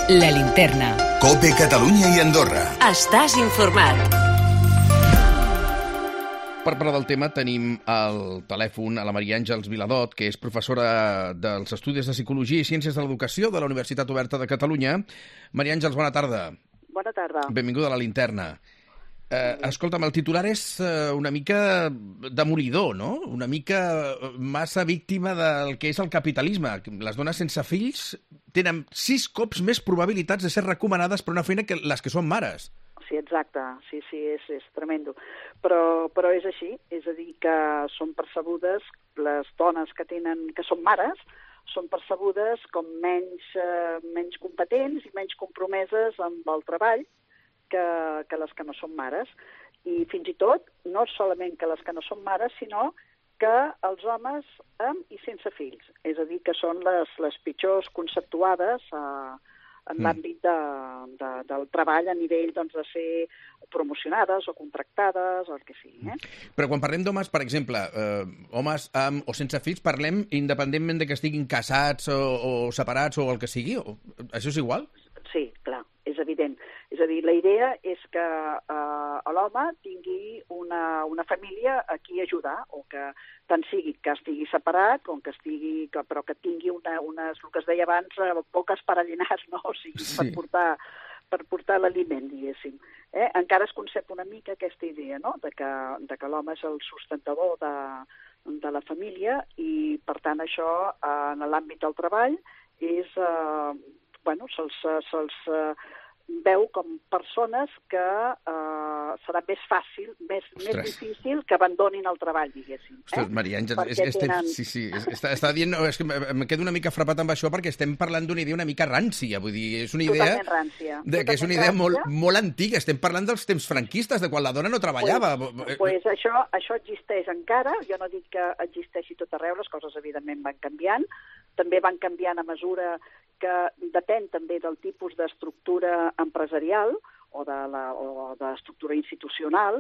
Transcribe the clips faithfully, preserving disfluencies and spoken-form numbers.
La Linterna. COPE Catalunya i Andorra. Estàs informat. Per parlar del tema tenim al telèfon a la Maria Àngels Viladot, que és professora dels Estudis de Psicologia i Ciències de l'Educació de la Universitat Oberta de Catalunya. Maria Àngels, bona tarda. Bona tarda. Benvinguda a la Linterna. Eh, escolta'm, el titular és eh, una mica demolidor, no? Una mica massa víctima del que és el capitalisme. Les dones sense fills tenen sis cops més probabilitats de ser recomanades per una feina que les que són mares. Sí, exacte. Sí, sí, és, és tremendo. Però, però és així. És a dir, que són percebudes, les dones que tenen, que són mares, són percebudes com menys, eh, menys competents i menys compromeses amb el treball que, que les que no són mares. I fins i tot, no solament que les que no són mares, sinó que els homes amb i sense fills. És a dir, que són les, les pitjors conceptuades eh, en mm. l'àmbit de, de, del treball a nivell doncs, de ser promocionades o contractades o el que sigui. Eh? Però quan parlem d'homes, per exemple, eh, homes amb o sense fills, parlem independentment de que estiguin casats o, o separats o el que sigui? O, això és igual? Sí, clar, és evident. És a dir, la idea és que eh, l'home tingui una, una família a qui ajudar, o que tant sigui que estigui separat, com que estigui, que, però que tingui una, unes, el que es deia abans, boques parallinars, no? O sigui, sí. per portar, per portar l'aliment, diguéssim. Eh? Encara es concep una mica aquesta idea, no?, de que, de que l'home és el sustentador de, de la família i, per tant, això, eh, en l'àmbit del treball, és... Eh, bueno, se'ls, se'ls eh, veu com persones que eh, serà més fàcil, més, més difícil que abandonin el treball, diguéssim. Eh? Ostres, Maria Àngels, és, és, tenen... sí, sí, és, està, està dient, no, és que em quedo una mica frapat amb això perquè estem parlant d'una idea una mica rància, vull dir, és una idea... Totalment rància. De, que és una idea molt, molt antiga, estem parlant dels temps franquistes, de quan la dona no treballava. Pues, pues això, això existeix encara, jo no dic que existeixi tot arreu, les coses evidentment van canviant, també van canviant a mesura que depèn també del tipus d'estructura empresarial o de la, o d'estructura institucional.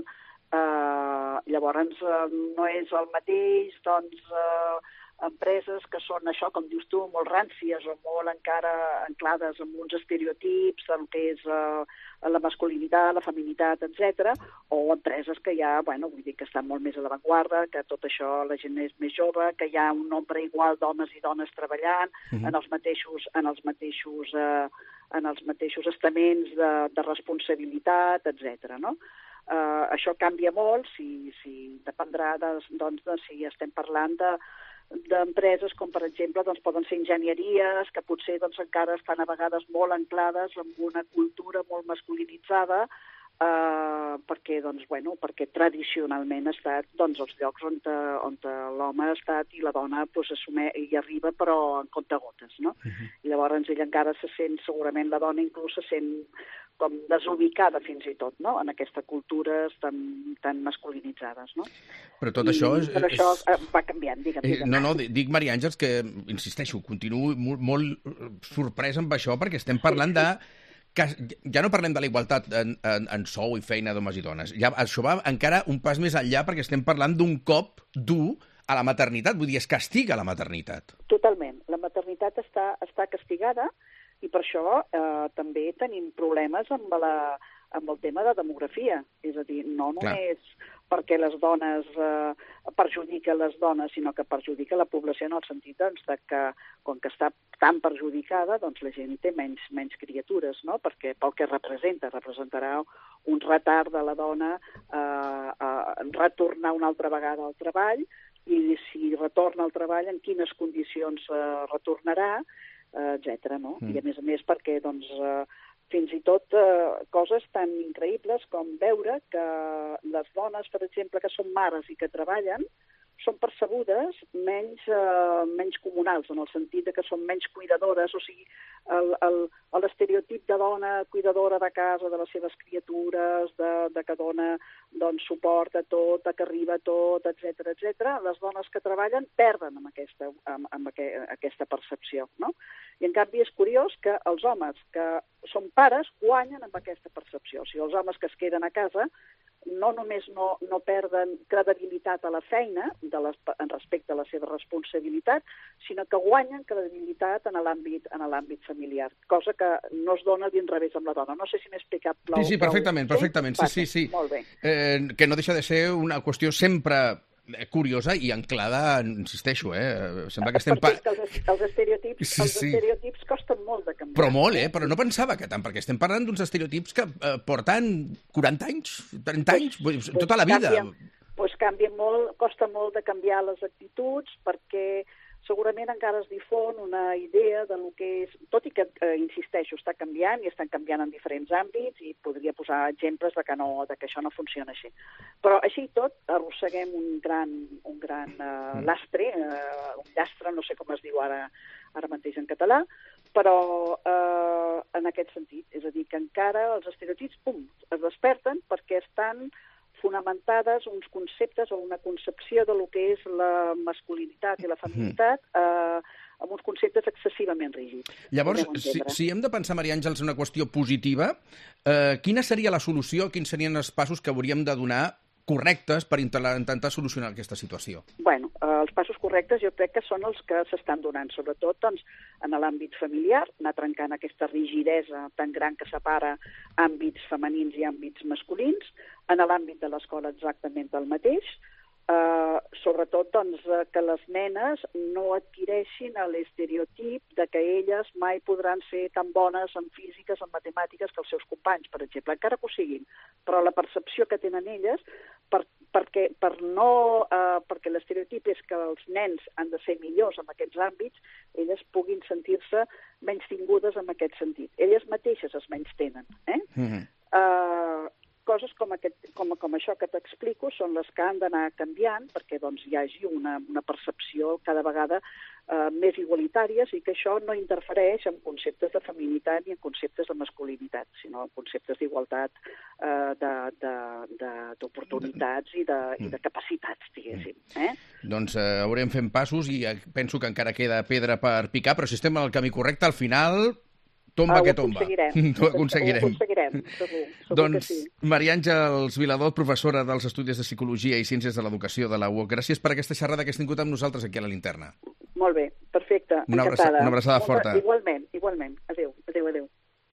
Eh, llavors, eh, no és el mateix, doncs, eh, empreses que són això, com dius tu, molt ràncies o molt encara anclades en uns estereotips del que és eh, la masculinitat, la feminitat, etcètera, o empreses que ja, bueno, vull dir que estan molt més a l'avantguarda, que tot això la gent és més jove, que hi ha un nombre igual d'homes i dones treballant uh-huh. en els mateixos, en els mateixos, eh, en els mateixos estaments de, de responsabilitat, etcètera, no? Eh, això canvia molt, si, si dependrà de, doncs, de si estem parlant de d'empreses com, per exemple, doncs, poden ser enginyeries, que potser doncs, encara estan a vegades molt anclades amb una cultura molt masculinitzada, eh, perquè, doncs, bueno, perquè tradicionalment ha estat doncs, els llocs on, on l'home ha estat i la dona doncs, assume, hi arriba, però en comptagotes, no? Uh-huh. I llavors ella encara se sent, segurament la dona inclús se sent com desubicada fins i tot, no?, en aquestes cultures tan, tan masculinitzades, no? Però tot això... I, és, però això és... va canviant, digue'm. digue'm. No, no, dic, Maria Àngels, que, insisteixo, continuo molt, molt sorprès amb això, perquè estem parlant de... Que ja no parlem de la igualtat en, en, en sou i feina d'homes i dones. Ja, això va encara un pas més enllà, perquè estem parlant d'un cop dur a la maternitat, vull dir, es castiga la maternitat. Totalment. La maternitat està, està castigada, i per això eh, també tenim problemes amb, la, amb el tema de demografia. És a dir, no només Clar. perquè les dones eh, perjudica les dones, sinó que perjudica la població en el sentit doncs, de que, com que està tan perjudicada, doncs la gent té menys, menys criatures, no? Perquè pel que representa, representarà un retard de la dona eh, a retornar una altra vegada al treball, i si retorna al treball, en quines condicions eh, retornarà, etcètera, no? Mm. I a més a més perquè, doncs, eh, fins i tot eh, coses tan increïbles com veure que les dones, per exemple, que són mares i que treballen, són percebudes menys, eh, menys comunals, en el sentit de que són menys cuidadores, o sigui, l'estereotip de dona cuidadora de casa, de les seves criatures, de, de que dona doncs, suporta tot, que arriba tot, etcètera, etcètera, les dones que treballen perden amb aquesta, amb, amb aqu aquesta percepció, no? I en canvi és curiós que els homes que són pares guanyen amb aquesta percepció. O sigui, els homes que es queden a casa no només no, no perden credibilitat a la feina de les, en respecte a la seva responsabilitat, sinó que guanyen credibilitat en l'àmbit en l'àmbit familiar, cosa que no es dona d'inrevés amb la dona. No sé si m'he explicat prou. Sí, sí, perfectament, perfectament. Sí, sí, sí. Molt bé. Eh, que no deixa de ser una qüestió sempre curiosa i anclada, insisteixo, eh? Sembla que estem... Perquè els, els, estereotips, sí, els sí. estereotips costen molt de canviar. Però molt, eh? Però no pensava que tant, perquè estem parlant d'uns estereotips que eh, porten quaranta anys, trenta anys, pues, pues, tota la vida. Doncs pues canvia molt, costa molt de canviar les actituds, perquè segurament encara es difon una idea de lo que és, tot i que, eh, insisteixo, està canviant i estan canviant en diferents àmbits i podria posar exemples de que, no, de que això no funciona així. Però així i tot arrosseguem un gran, un gran uh, lastre, uh, un llastre, no sé com es diu ara, ara mateix en català, però uh, en aquest sentit, és a dir, que encara els estereotips, pum, es desperten perquè estan fonamentades uns conceptes o una concepció de lo que és la masculinitat i la feminitat eh, amb uns conceptes excessivament rígids. Llavors, si, si hem de pensar, Maria Àngels, una qüestió positiva, eh, quina seria la solució, quins serien els passos que hauríem de donar correctes per intentar solucionar aquesta situació? Bueno, eh, els passos correctes jo crec que són els que s'estan donant, sobretot doncs, en l'àmbit familiar, anar trencant aquesta rigidesa tan gran que separa àmbits femenins i àmbits masculins, en l'àmbit de l'escola exactament el mateix, Uh, sobretot doncs, que les nenes no adquireixin l'estereotip de que elles mai podran ser tan bones en físiques, en matemàtiques que els seus companys, per exemple, encara que ho siguin, però la percepció que tenen elles, per, perquè, per no, uh, perquè l'estereotip és que els nens han de ser millors en aquests àmbits, elles puguin sentir-se menys tingudes en aquest sentit. Elles mateixes es menys tenen. Eh? Mm-hmm. uh, Coses com, aquest, com, com això que t'explico són les que han d'anar canviant perquè doncs, hi hagi una, una percepció cada vegada eh, més igualitàries i que això no interfereix en conceptes de feminitat ni en conceptes de masculinitat, sinó en conceptes d'igualtat, eh, d'oportunitats i, de, i de capacitats, diguéssim. Eh? Doncs eh, haurem fent passos i penso que encara queda pedra per picar, però si estem al camí correcte, al final... Tomba que tomba. Ho aconseguirem. Ho aconseguirem. Ho aconseguirem, segur. segur doncs, que sí. Maria Àngels Viladot, professora dels Estudis de Psicologia i Ciències de l'Educació de la U O C, gràcies per aquesta xerrada que has tingut amb nosaltres aquí a la Linterna. Molt bé, perfecte, una encantada. Una abraçada forta. Igualment, igualment. Adéu, adéu, adéu.